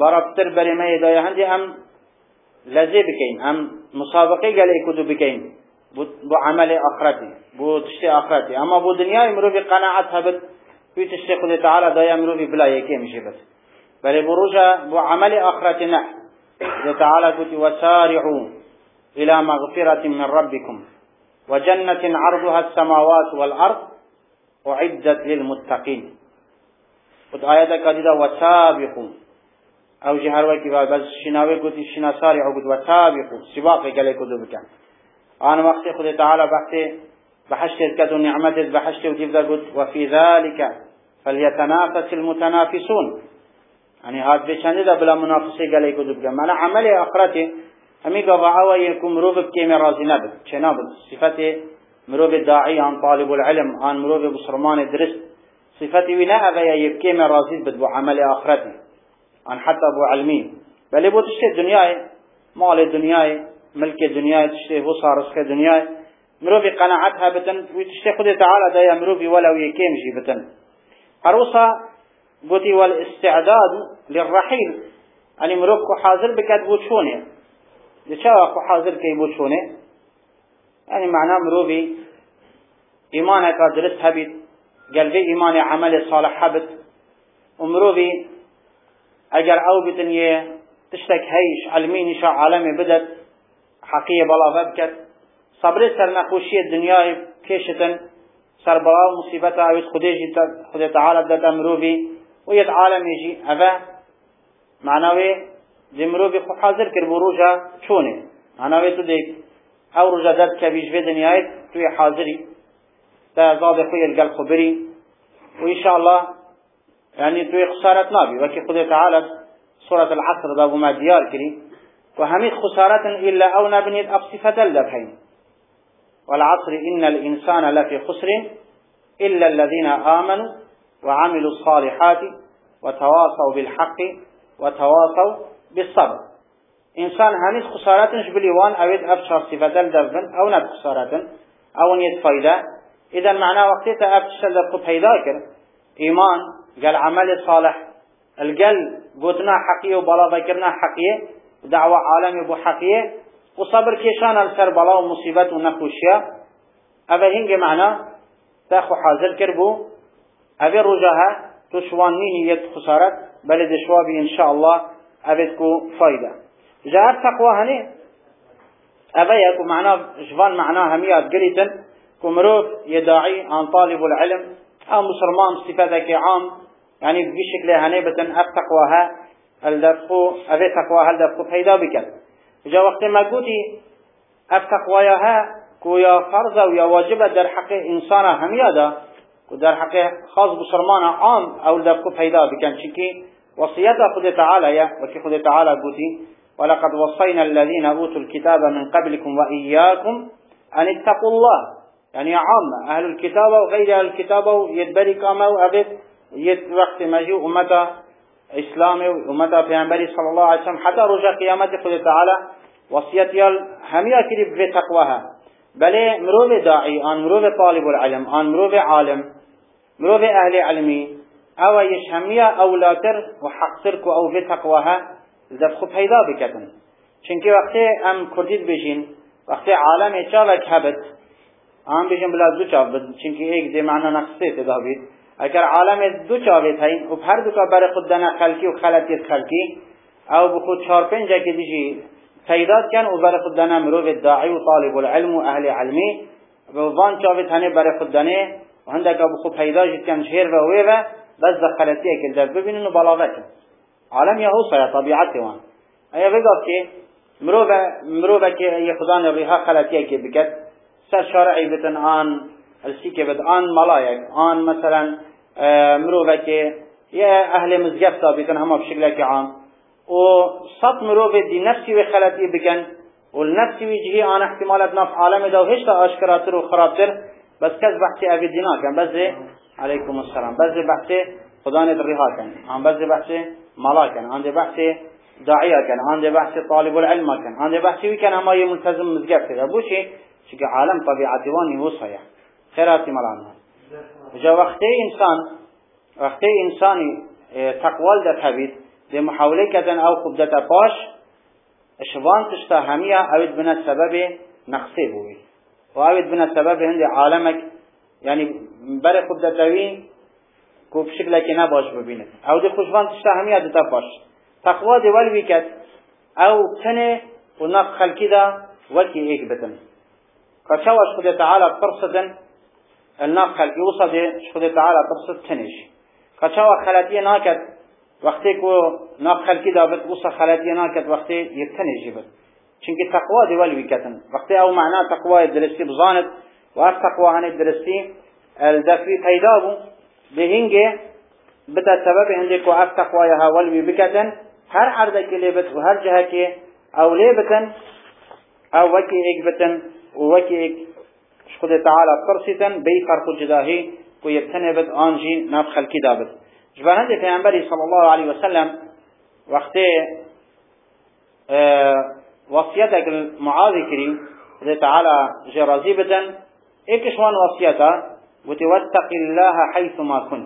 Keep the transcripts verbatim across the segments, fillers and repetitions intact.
برابطر برای ما هدایه هندی ام لذه بکین ام مسابقه گلی کدو بکین بو عمل آخرتی بو تشتی آخرتی اما بو دنیای مروفی قناعت هبت بو تشتی خود تعالی دایا مروفی بلا یکی میشه بس بلی بو رجا بو عمل آخرتی نه خود تعالی قلت وسارعوا الى مغفرة من ربكم وجنة عرضها السماوات والأرض أعدت للمتقين قد آيات كديدة وسابقوا أو جهر وكي بس شناوي قلت شنا سارعوا قلت وسابقوا سباق قال كدو بكان أنا وقت خد تعالى بحث بحشت كدو نعمت بحشت وتبدأ قلت وفي ذلك فليتنافس المتنافسون يعني هذا بشأن بلا منافسة قال كدو بكان أنا عملي آخرته همي قضاء يكون مروف بكيم رازي نبت شنابت صفته مروف الداعي عن طالب العلم عن مروف بصرمان الدرس صفته بناء أبيا يبكيم رازي بدو عمل آخرته عن حتى أبو علمي بل يبو تشتي الدنيا مال الدنيا ملك الدنيا تشتي وصار رزق الدنيا مروف قناعتها بتن وتشتي خد تعالى دايا مروف ولو يكيم جي بتن هروسا قلتي والاستعداد للرحيل يعني مروف حاضر بكت بوشونه لشاو أخو حاضر كي بوشونه يعني معناه مروفي إيمانك درس هبت قلبي إيمان عمل صالح هبت ومروفي أجر أو بتنية تشتك هيش علمين شاء عالمي بدت حقية بلا بكت صبر سر نخوشي الدنيا كيشة سر بلا مصيبتها أو خديجي خدي تعالى بدت مروفي ويد عالم يجي أفا معناه زمروفي خو حاضر كر بروجا شونه معناه تو ديك أو رجا دد كبيش في دنياي توي حاضري تزاد خوي القل خبري وإن شاء الله يعني توي خسارة نابي وكي خدي تعالى سورة العصر دابو ما ديار كري وهميت خسارة إلا أو نبنيت أبصفة اللبحين والعصر إن الإنسان لفي خسر إلا الذين آمنوا وعملوا الصالحات وتواصوا بالحق وتواصوا بالصبر إنسان هنيس خسارة بليوان أود أبشر صفة الدفن أو نب خسارة أو نيت فايدة إذا معناه وقتها أبشر دفق فايداكر إيمان قال عمل صالح القل قوتنا حقية وبلا ذكرنا حقية ودعوة عالمي بو حقية وصبر كيشان السر بلا ومصيبات ونخوشيا أبا هنج معناه تاخو حاضر كربو أبي رجاها تشوان نيني يد خسارة بلد شوابي إن شاء الله أبدكو فايدة جاءت تقوى هني أبا يكو معناه جوان معناه هميات قريتن كمروف يداعي عن طالب العلم أو مسلمان استفادة عام يعني بشكل هني بتن أب تقواها الدفقو أبي تقواها الدفقو فايدة بك جاء وقت ما قوتي أب تقواها كو يا فرضة ويا واجبة در حق إنسان هميادا ودر حق خاص بسرمان عام أو الدفقو فايدة بك شكي وصيته خد تعالى يا وكي خد تعالى قوتي ولقد وصينا الذين أوتوا الكتاب من قبلكم وإياكم أن اتقوا الله يعني عام أهل الكتاب وغير أهل الكتاب يدبري كما وأبد يد وقت مجيء أمة إسلامي وأمة بيعنبري صلى الله عليه وسلم حتى رجع قيامته خد تعالى وصيتي همية كريب في تقواها بل مروف داعي آن مروف طالب العلم آن مروف عالم مروف أهل علمي أو يشهمية أو لا تر وحقترك أو في تقواها دفخو پیدا بکتن چونکه وقتی ام کردید بجین وقتی عالم چاوک هبت ام بجین بلا دو چاو بد چونکه ایک دی معنی نقصه تدابید اگر عالم دو چاوید هین و هر دو کا بر خود دنا خلقی و خلطیت خلقی او بخود چار پنجا که دیجی پیدا کن و بر خود دنا مروف داعی و طالب العلم و اهل علمی و وان چاوید هنه بر خود دنه و هندک بخود پیدا جید کن شهر و ویوه بس دا خلطیه که در ببینن و بلاغت عالم يهوص يا طبيعته وان اي بقى كي مروبه مروبه كي يخدان الريها خلاتيه كي بكت سر شرعي بتن ان السيكه بد ان ملايك ان مثلا مروبه كي يا اهل مزقفتا بتن هم بشكل عام وصط مروبه دي نفسي وخلاتيه بكن والنفسي وجهي انا احتمالات نف عالم ده هيش اشكراتر وخرابتر بس كذ بحثي ابي دينا كان بس عليكم السلام بس بحثي خدان الريها كان عم بس بحثي ملاكن عندي بحث داعية كان عندي بحث طالب العلم كان عندي بحث وكان أما يملتزم مزجاف كذا بوشي شيء عالم طبيعة ديواني هو صحيح خيراتي ملانها جا وقتي إنسان وقتي إنساني تقوال ده تبيت ده محاوله کردن او خوب دتا پاش شوان تشتا همیا اوید بنا سبب نقصه بوی و اوید بنا سبب هند عالمک یعنی بر خوب دتاوی کو بشکل که نباش ببینه او ده خوشوان تشتا همیا دتا پاش تقوا ده ولوی کد او تنه و نق خلکی دا وکی ایک بتن کچواش خود تعالی پرسدن الناق خلکی وصده خود تعالی پرسد تنش کچوا خلطیه ناکد وقتی که ناق خلکی دا بد وصا خلطیه ناکد وقتی یبتنشی بد چونکه تقوا دی ولوی کتن وقتی او معنا تقوا درستی بزاند و اف تقوا هنه درستی الدفی پیدا بو به هنگه بتا سبب هنده که اف تقوای ها ولوی بکتن هر عرضه که لیبت و هر جهه که او لیبتن او وکی ایک بتن و وکی ایک خود تعالی پرسیتن بی فرق جداهی و یبتنه بد آنجی ناف خلکی دابد جبه هنده پیغمبری صلی الله علیه وسلم وقتی وصیتك المعاذ كريم خد تعالى جرازي بدن ايكش وان وصيته وتواتق الله حيث ما كنت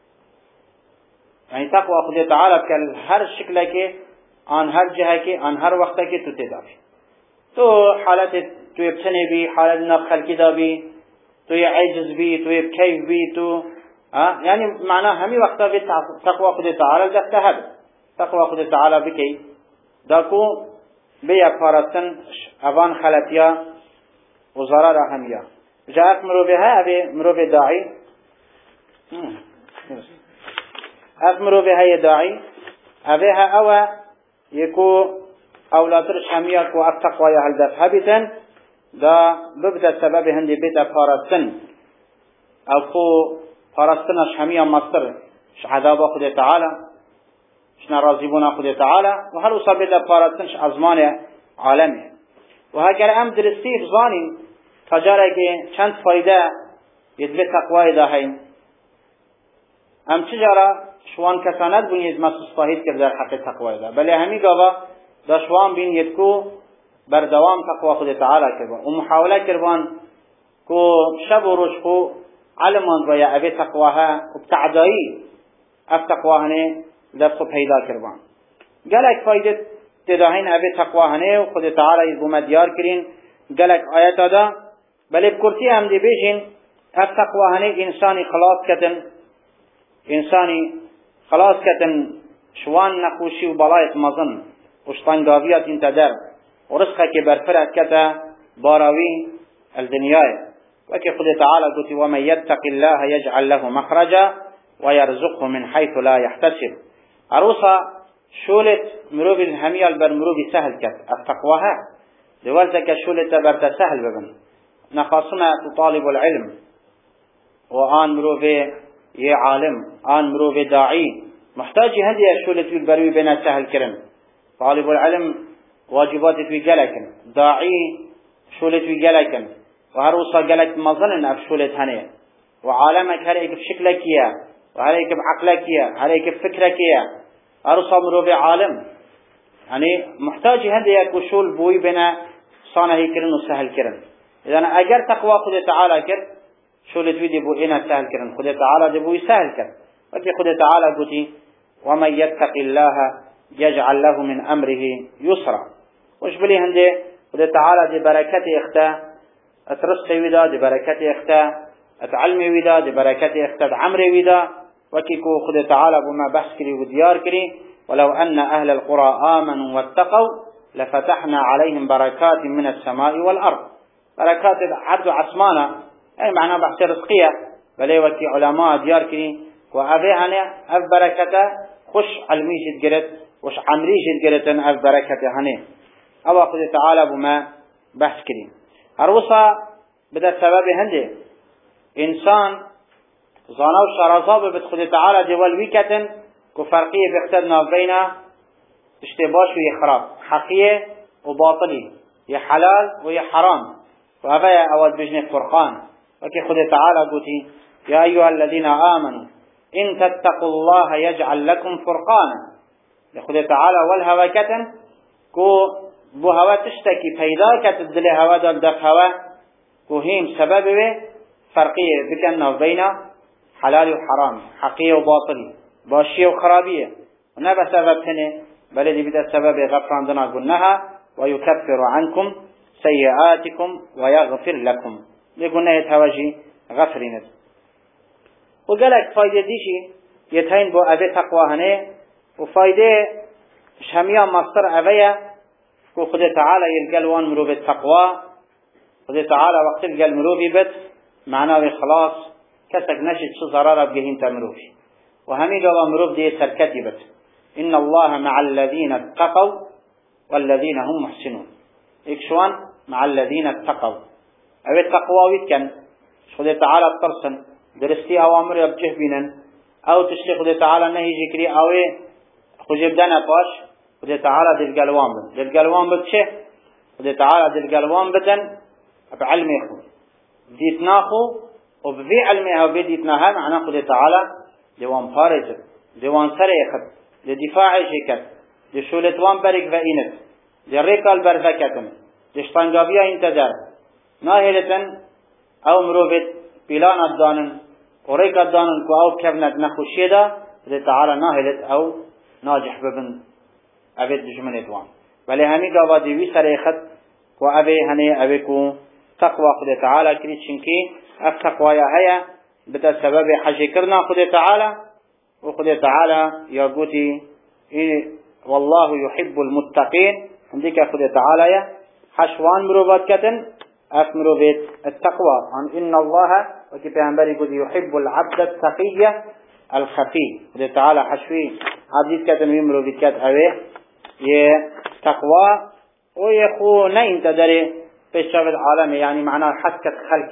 يعني تقوى خد تعالى بكال هر شكلك عن هر جهك عن هر وقتك تتدافي تو حالات تو يبتني بي حالات نبخل كده بي تو يعجز بي تو يبكيف بي تو ها يعني معناه همي وقتا في تقوى خد تعالى جهتهب تقوى خد تعالى بكي داكو بیا پارستن اوان خلطیا و ضرر همیا جاءت مروبه ها ابي مروبه داعي از مروبه های داعي ابي ها او يكو اولادرش همیا کو اتقوا هل دفهبتن دا ببدا سبب هندي بيتا پارستن او خو پارستنش همیا مصر عذاب خود تعالى شنا راضيبون خود تعالى وهل أصابت بارتنش أزمان عالمه وهكذا أم درستي بزاني تجارة چند فايدة يدبي تقوى داهين أم تجارة شوان كسانات بني يزمس صاحب كردار حق تقوى دا بل همي قابا دا شوان بين يدكو بردوام تقوى خود تعالى كربان ومحاولة كربان كو شب ورشكو علمان ويا أبي تقواها وبتعدائي أف تقواهنه دفع پیدا کردن. گلک فایده تداهین ابی تقوا هنه و خود تعالی از دیار کرین گلک آیت دا بله بکرسی هم دی بیشین اف تقوا هنه انسانی خلاص کتن انسانی خلاص کتن شوان نقوشی و بلایت مزن و شطنگاویت انتدر و رزقه که برفرد کتا باراوی الدنیای وكي خد تعالى قلت ومن يتق الله يجعل له مخرجا ويرزقه من حيث لا يحتسب عروسا شولت مروب الهمية البر مروب سهل كت التقواها لوالدك شولت برد سهل ببن نخاصنا طالب العلم وآن مروب يه عالم آن مروب داعي محتاج هدي شولت البروي بنا سهل كرم طالب العلم واجبات في جلكن داعي شولت في جلكن وهروسا جلك مظن أف شولت هنيه وعالمك هريك بشكلك يا وهريك بعقلك يا هريك بفكرك يا أرصى مروبي عالم يعني محتاج هذا يكون شول بوي بنا صانه كرن وسهل كرن إذا أنا أجر تقوى خد تعالى كر شول تفيد بو إنا سهل كرن خد تعالى دبوي سهل كر وكي خد تعالى قتي ومن يتق الله يجعل له من أمره يسرا وش بلي هندي خد تعالى دي بركته اختا اترزق ودا دي بركته اختا اتعلم ودا دي بركته اختا عمر ودا وكيكو خد تعالى بما بحث كري وديار كري ولو أن أهل القرى آمنوا واتقوا لفتحنا عليهم بركات من السماء والأرض بركات عبد عثمانة أي معنى بحث رزقية بل وكي علماء ديار كري وأبيهنا أف بركة خش علمي جدقرت وش عمري جدقرت أف بركة هني أو خد تعالى بما بحث كري هروسا بدأ سبب هندي إنسان زانو شرازاب بتخد تعالى دول ويكتن كفرقية بيقتدنا بين اشتباش ويخراب حقية وباطلي يا حلال ويا حرام وهذا أود بجنة فرقان وكي خد تعالى قلتي يا أيها الذين آمنوا إن تتقوا الله يجعل لكم فرقانا يخد تعالى والهوا كتن كو بو هوا تشتكي فيدا كتدلي هوا دل دف هوا كو هيم سببه فرقية بكنا بين حلال وحرام حقية وباطلي باشية وخرابية نه بسبب تنه بل دي بده سبب غفراندنا قلناها ويكفر عنكم سيئاتكم ويغفر لكم لقلنا يتواجي غفرينت وقالك فايدة ديشي يتهين بو أبي تقوى هنه وفايدة شمية مصر أبيا وخد تعالى يلقلوان مرو بالتقوى خد تعالى وقت يلقل مرو بيبت معناه خلاص كسك نشد شو ضرارة بجهين تمروفي وهمي لو مرو بدي سركتي بت إن الله مع الذين اتقوا والذين هم محسنون إكشوان مع الذين اتقوا أبي التقوى ويتكن خد تعالى الطرسن درستي أوامر يبجه بينن أو تشتي خد تعالى نهي جكري أو خجب دانا باش خد تعالى دل قلوان بد دل قلوان بد شه خد تعالى دل قلوان بدن بعلم يخو بديت ناخو وبذي علمها وبديتناها معناه خد تعالى دوان فارز دوان سريخت لدفاع شكت لشولتوان برق وإنت لرقال برفكتن لشتنقابيا انتدار ناهلتن أو مروفت بلان الدانن وريك الدانن كو أو كبنت نخوشي دا لتعالى ناهلت أو ناجح ببن أبد دجمنتوان ولی همی قابا دیوی سريخت و أبي هني أبيكو تقوى خد تعالى كريت شنكي أف تقوى هيا بتا سبب حجي كرنا خد تعالى وخد تعالى يا قوتي إيه والله يحب المتقين عندك خد تعالى يا حشوان مروبات كتن أف مروبات التقوى عن إن الله وكي بيعنبري قد يحب العبد التقية الخفي خد تعالى حشوي عبدت كتن ويمروبات كت أويه يه تقوى ويخو نين تدري في الشغل العالم يعني معناه حسكة خلق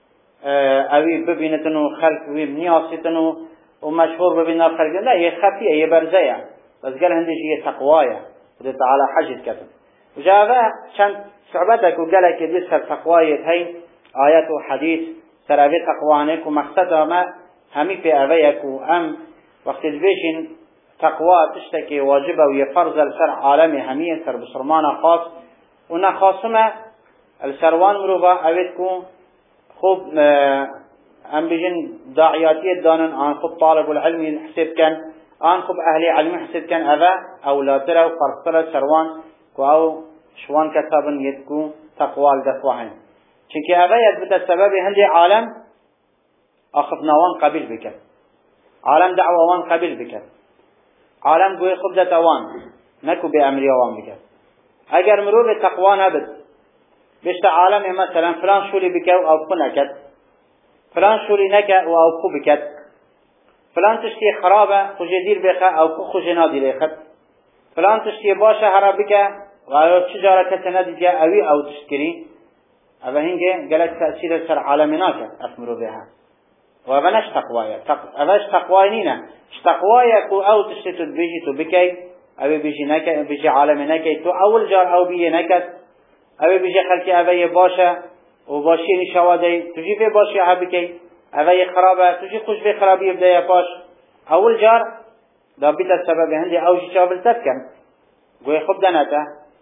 أوي ببينتنو خلق وبنياستنو ومشهور ببينا خلق لا هي خفية هي برزية بس قال عندي هي تقوايا خد تعالى حجت كتن وجاء شان صعبتك وقال لك يدرس التقواية هاي آيات وحديث سرابي تقوانك ومقصدها ما همي في أبيك وأم وقت البيشن تقوى تشتكي واجبة ويفرز الشرع عالمي همية سر بسرمانة خاص ونا خاصمة السروان مروفا أبيتكو خوب أم بجن داعياتية دانن عن خوب طالب العلم حسب كان عن خوب أهلي علم حسب كان أذا أو لا ترى وفرصلة سروان أو شوان كتابن يدكو تقوى الدفوهن چونك أذا يثبت السبب هندي عالم أخذنا وان قبل بك عالم دعوة وان قبل بك عالم قوي خب دت وان نكو بأمري وان بك اگر مرور التقوى نبد بشت عالم مثلا فلان شولي بك او كنكت فلان شولي نك او كو بكت فلان تشتي خرابة خجدير بك او كو خجنادي ليخت فلان تشتي باشا هربك وعلى تجارة كتنادي جاء اوي او تشتري اوه هنگه قالت تأثير سر عالمناك اسمرو بها وابنش تقوايا ابش تقواي نينا تقوايا كو او تشتت بيجي تو بكي او بيجي نك بيجي عالم نكي تو اول جار او بيجي نكت او بيجي خلقي ابي باشا وباشي نشوادي تجي في باشي هبكي ابي خرابه تجي خوش في خرابي بدايه باش اول جار ده بيت السبب عندي او شابل تفكن قوي خب دناته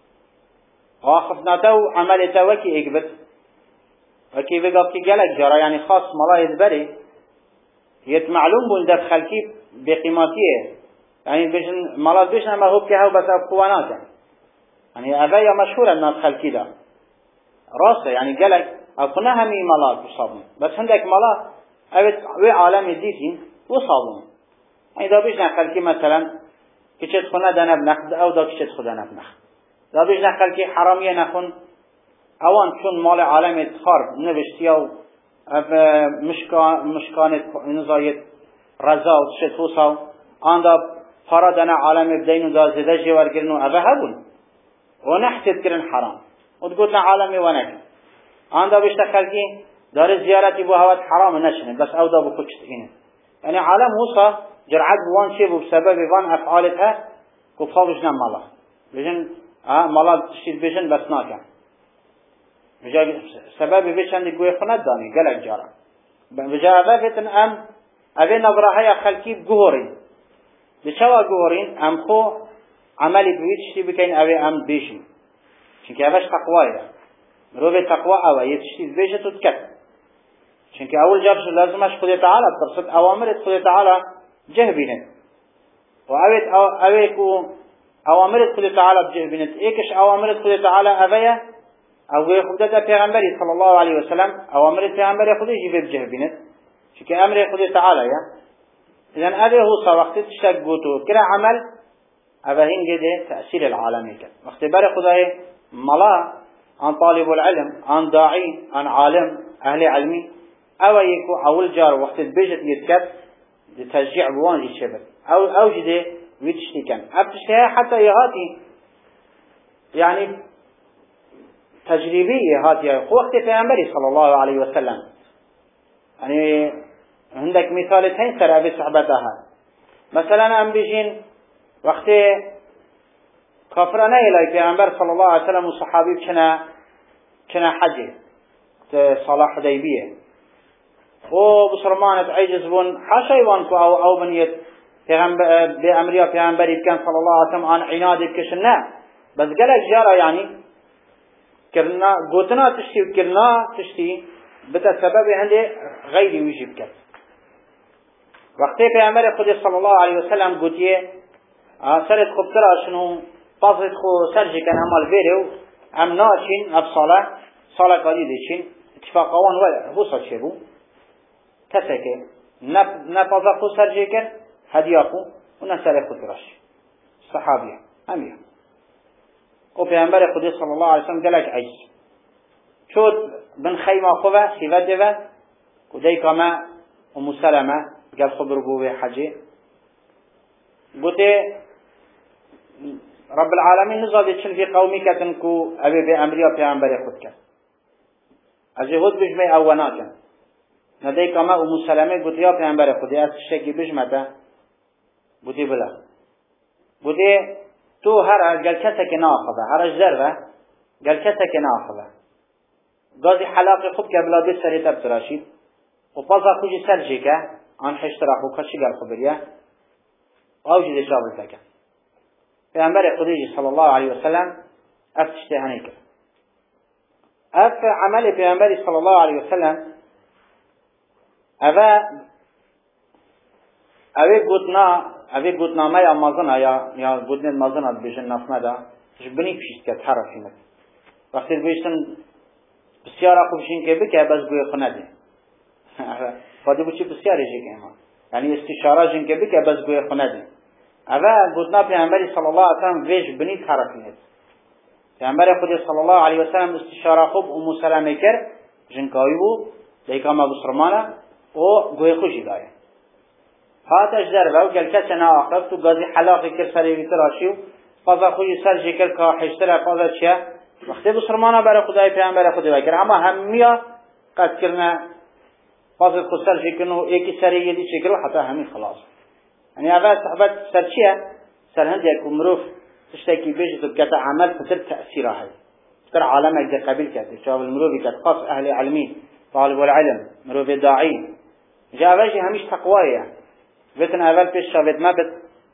واخفناته وعملته وكي اكبت وكي بقى كي جالك جرى يعني خاص ملايز بري يت معلوم بون دف خلقي بقيماتيه يعني بيجن ملاذ بيجن ما هو كهو بس قواناته يعني أبايا مشهورة الناس خلقي ده راسه يعني قالك أقناها مي ملاذ وصابون بس عندك ملاذ أبد وي عالم ديتين وصابون يعني ده بيجن خلقي مثلا كشت خنا دنا بنخد أو ده كشت خدنا بنخد ده بيجن خلقي حرامية نخون اوان چون مال عالم خرب نوشتیاو مشکان مشکان نزایت رضا و شتوساو آندا پارا دنا عالم بدین و دازده جوار گرن و اوه هبون و نحسد کرن حرام و تقولنا عالمی و نکن آندا بشتا خلقی دار زیارتی بو هوات حرام نشنه بس او دا بو کچت اینه یعنی عالم وصا جرعت بوان شی بو بسبب وان افعالتها کفا بجنا مالا بجن اه مالا تشتید بجن بس ناکن بجا سبب بيشان يقوي خنات داني قالك جارا بجا ذاكتن ام ابي نظرها خلقي بجهورين بشوا جهورين ام خو عملي بيتشتي بكين ابي ام بيشي چونك اوش تقوايا مروه تقوى او يتشتي بيشه تتكت چونك اول جارش لازمش خود تعالى ترصد اوامر خود تعالى جهبينه وأويت أو أويكو أوامر خدا تعالى بجه بنت إيكش أوامر خدا تعالى أبيه أو خدا پیغمبری صلى الله عليه وسلم أوامر پیغمبری خدا يجي بجه بنت شو كأمر خدا تعالى يا إذن أبيه هو صوقت تشتاق قوتو كلا عمل أبهين قده تأثير العالمي كده واختبار خداه ملا عن طالب العلم عن داعي عن عالم أهل علمي أو يكو أول جار وقت بيجت يتكت لتشجيع بوانجي الشباب أو أو جده ويتشتي كان أبتشتها حتى يهاتي يعني تجريبية هاتي وقت پیغمبری صلى الله عليه وسلم يعني عندك مثالتين سر أبي صحبتها مثلا أم بيجين وقت كافرانه إلى پیغمبر صلى الله عليه وسلم وصحابي كنا كنا حج صلاح حديبية و بسرمانة عجز بون حاشا يوانكو أو أو بنيت پیغمبر بأمريا پیغمبری كان صلى الله عليه وسلم عن عناد بكشنا بس قالك جارة يعني كرنا قوتنا تشتي وكرنا تشتي بتسبب عنده غير ويجب كت وقت پیغمبر خود صلى الله عليه وسلم قوتيه سرت خوب ترى شنو طازت خو سرجي كان عمل فيديو هم ناشين اب صلاة صلاة قديد شين اتفاق قوان ولا هو صار شبو كسكه نب نطازت خو سرجي كان هدي اخو ونسر خو تراش صحابيه امير او پیغمبر خدا صلى الله عليه وسلم قالك عيش شود بن خيمه خوه سيفت ده ودي كما ام سلمة قال خبر بو حجه قلت رب العالمين نزاد يتشن في قومي كتنكو أبي بأمريا في عنبري خود كت أجهود بجمع أوناتا ندي كما أم سلمة قلت يا في عنبري خود يا الشيكي بجمعتا قلت بلا قلت تو هر قال كسك ناخذه هر الجرة قال كسك ناخذه قاضي حلاقي خود كبلا بسري تبتراشيد وبازا خوجي سرجيكا عن حشتراح وكشي قال خبريه أوجد شابتك پیغمبر خدیجی صلی الله علیه وسلم افتشته هنیکه اف عمل پیغمبر صلی الله علیه وسلم اوه اوه گوتنا اوه گوتنا ما یا مازنا یا یا گوتنا مازنا بیشن نفنا دا جبنی پیشت که تحرفی مد وقتی بیشتن بسیار خوبشین که بکه بس گوی خونه دی فادی بچی بسیاری جی که ما یعنی استشاره جین که بکه بس گوی خونه دی اوه گوتنا پیغمبری صلی الله علیه وسلم ویش بنی تحرفی مد پیغمبر خود صلی الله علیه وسلم استشاره خوب ام سلمه کرد جنکاوی بود دیکاما بسرمانه و گوی خوشی دایه هاتش دربه و گل کسی نا آخرت و گازی حلاقی کر سری بیتر آشیو فازا خوی سر جکر که حشتر فازا چیه وقتی بسرمانه برای خدای پیغمبر خودی بکر اما همیا قد کرنه فازا خود سر جکر و ایکی سری یدی چکر و حتی همین خلاص یعنی اول صحبت سر چیه سر هند یک مروف تشتاکی بیجت و بکتا عمل فتر تأثیره هی فتر عالمك ده قبيل كده شاب المروفي كده خاص أهل علمي طالب العلم مروفي داعي جاء بيجي هميش تقوية بيتن أول بيش شابت مبت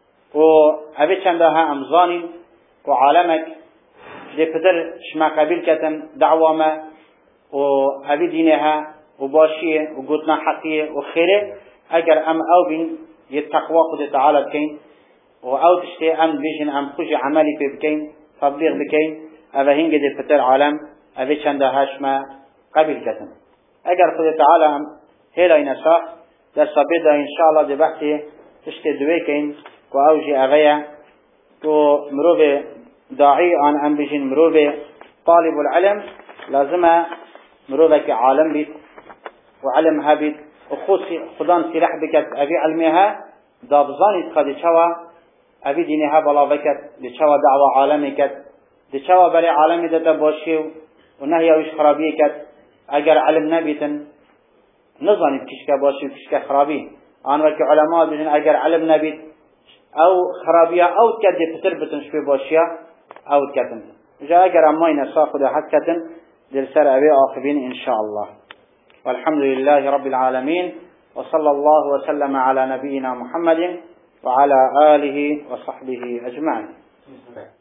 وأبيت شندها أمزاني وعالمك ده فتر شما قبيل كده دعوة ما وأبي دينها وباشية وقوتنا حقية وخيرة أجر أم أو بين يتقوى قد تعالى بكين وأو تشتي أم بيجن أم خوشي عملي بكين تطبيق بكين أبا هنجد الفتر عالم أبي چند هاشما قبل كتن اگر خود تعالى هلا ينسا در صبيدا إن شاء الله دي بحثي تشتي دويكين وأوجي أغيا تو مروبي داعي عن أم بيجن مروبي طالب العلم لازم مروبك عالم بيت وعلمها بيت وخوصي خدان سلاح بكت أبي علمها دابزاني تقضي شوا أبي دينها بلا بكت لشوا دعوة عالمي كت دچوا برای عالمی داده باشی و نهی اوش خرابی کد اگر علم نبیتن نزانید کشکه باشی و کشکه خرابی آن وقت علماء بجن اگر علم نبیت او خرابی او کد پتر بتن شوی باشی او کدن جا اگر امای نسا خود حد کدن دل سر اوی آخبین ان شاء الله والحمد لله رب العالمين وصلى الله وسلم على نبينا محمد وعلى آله وصحبه أجمعين